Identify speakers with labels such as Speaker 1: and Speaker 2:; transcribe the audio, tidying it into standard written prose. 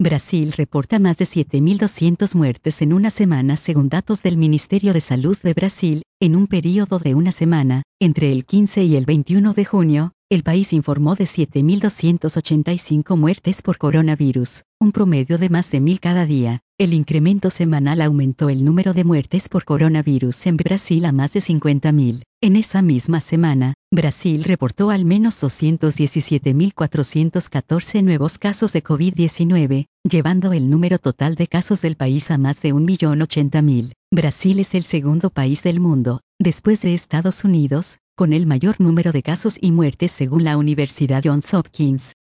Speaker 1: Brasil reporta más de 7.200 muertes en una semana según datos del Ministerio de Salud de Brasil. En un período de una semana, entre el 15 y el 21 de junio, el país informó de 7.285 muertes por coronavirus, un promedio de más de 1.000 cada día. El incremento semanal aumentó el número de muertes por coronavirus en Brasil a más de 50.000. En esa misma semana, Brasil reportó al menos 217.414 nuevos casos de COVID-19, llevando el número total de casos del país a más de 1.080.000. Brasil es el segundo país del mundo, después de Estados Unidos, con el mayor número de casos y muertes según la Universidad Johns Hopkins.